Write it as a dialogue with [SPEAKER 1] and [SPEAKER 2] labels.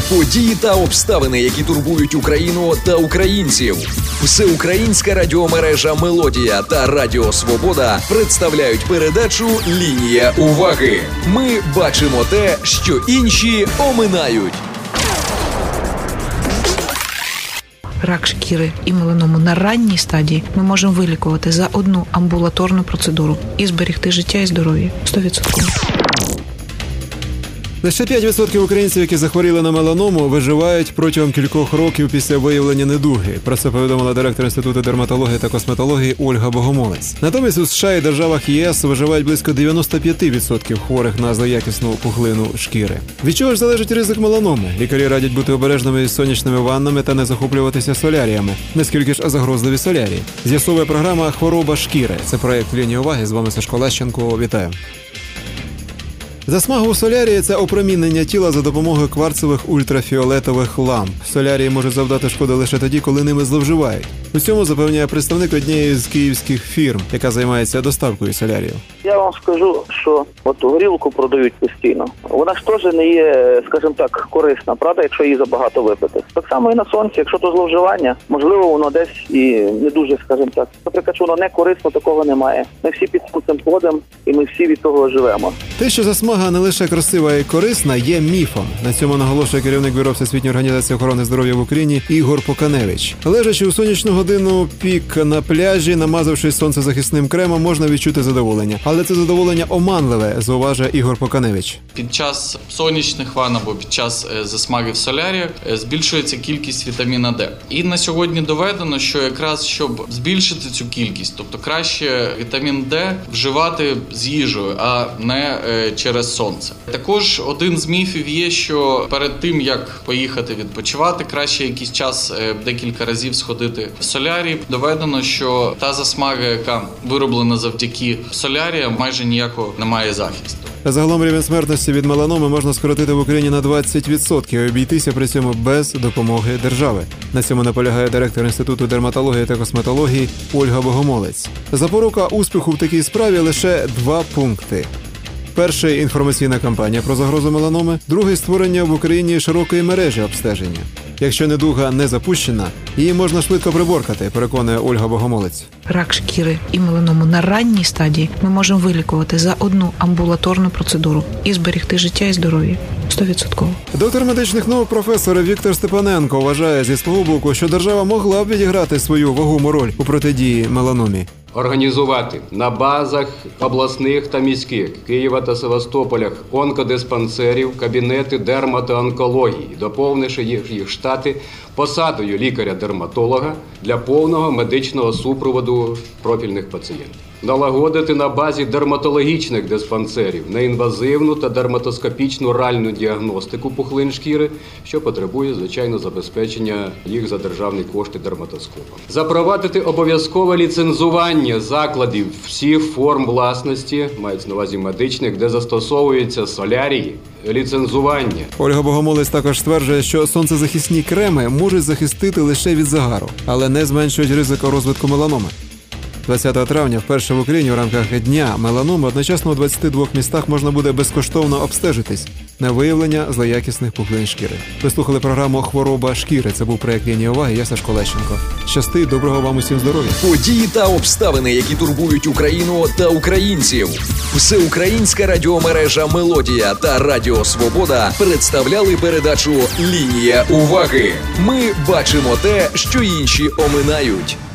[SPEAKER 1] Події та обставини, які турбують Україну та українців. Всеукраїнська радіомережа «Мелодія» та Радіо Свобода представляють передачу «Лінія уваги». Ми бачимо те, що інші оминають.
[SPEAKER 2] Рак шкіри і меланому на ранній стадії ми можемо вилікувати за одну амбулаторну процедуру і зберегти життя і здоров'я 100%.
[SPEAKER 3] Лише 5% українців, які захворіли на меланому, виживають протягом кількох років після виявлення недуги. Про це повідомила директор Інституту дерматології та косметології Ольга Богомолець. Натомість у США і державах ЄС виживають близько 95% хворих на злоякісну пухлину шкіри. Від чого ж залежить ризик меланоми? Лікарі радять бути обережними із сонячними ваннами та не захоплюватися соляріями. Наскільки ж загрозливі солярії? З'ясовує програма «Хвороба шкіри». Це проєкт «Лінія уваги». З вами Сашко Лещенко. Вітаю. Засмага у солярії – це опромінення тіла за допомогою кварцевих ультрафіолетових ламп. Солярії можуть завдати шкоди лише тоді, коли ними зловживають. У цьому запевняє представник однієї з київських фірм, яка займається доставкою солярію.
[SPEAKER 4] Я вам скажу, що горілку продають постійно. Вона ж теж не є, скажімо так, корисна, правда, якщо її забагато випити. Так само і на сонці, якщо то зловживання, можливо, воно десь і не дуже, скажімо так. Наприклад, що воно не корисно, такого немає. Ми всі під цим ходимо і ми всі від того живемо.
[SPEAKER 3] Те, що засмага не лише красива і корисна, є міфом. На цьому наголошує керівник Бюро Всесвітньої організації охорони здоров'я в Україні Ігор Поканевич. Лежачи у сонячну годину пік на пляжі, намазавшись сонцезахисним кремом, можна відчути задоволення. Але це задоволення оманливе, зауважує Ігор Поканевич.
[SPEAKER 5] Під час сонячних ванн або під час засмаги в соляріях збільшується кількість вітаміна Д. І на сьогодні доведено, що якраз щоб збільшити цю кількість, тобто краще вітамін Д вживати з їжею, а не через сонце. Також один з міфів є, що перед тим, як поїхати відпочивати, краще якийсь час, декілька разів сходити в солярій. Доведено, що та засмага, яка вироблена завдяки соляріям, майже ніякого немає захисту.
[SPEAKER 3] Загалом рівень смертності від меланоми можна скоротити в Україні на 20% і обійтися при цьому без допомоги держави. На цьому наполягає директор Інституту дерматології та косметології Ольга Богомолець. Запорука успіху в такій справі лише 2 пункти. Перший – інформаційна кампанія про загрозу меланоми. Другий – створення в Україні широкої мережі обстеження. Якщо недуга не запущена, її можна швидко приборкати, переконує Ольга Богомолець.
[SPEAKER 2] Рак шкіри і меланому на ранній стадії ми можемо вилікувати за одну амбулаторну процедуру і зберегти життя і здоров'я 100%.
[SPEAKER 3] Доктор медичних наук професор Віктор Степаненко вважає зі свого боку, що держава могла б відіграти свою вагому роль у протидії меланомі.
[SPEAKER 6] Організувати на базах обласних та міських Києва та Севастополях онкодиспансерів, кабінети дерматоонкології, доповнивши їх штати посадою лікаря-дерматолога для повного медичного супроводу профільних пацієнтів. Налагодити на базі дерматологічних диспансерів неінвазивну та дерматоскопічну ральну діагностику пухлин шкіри, що потребує, звичайно, забезпечення їх за державні кошти дерматоскопом. Запровадити обов'язкове ліцензування закладів всіх форм власності, мається на увазі медичних, де застосовуються солярії, ліцензування.
[SPEAKER 3] Ольга Богомолець також стверджує, що сонцезахисні креми можуть захистити лише від загару, але не зменшують ризику розвитку меланоми. 20 травня вперше в Україні у рамках Дня меланоми одночасно у 22 містах можна буде безкоштовно обстежитись на виявлення злоякісних пухлин шкіри. Ви слухали програму «Хвороба шкіри». Це був проєкт «Лінія уваги». Я Сашко Лещенко. Щасти, доброго вам усім здоров'я.
[SPEAKER 1] Події та обставини, які турбують Україну та українців. Всеукраїнська радіомережа «Мелодія» та Радіо Свобода представляли передачу «Лінія уваги». Ми бачимо те, що інші оминають.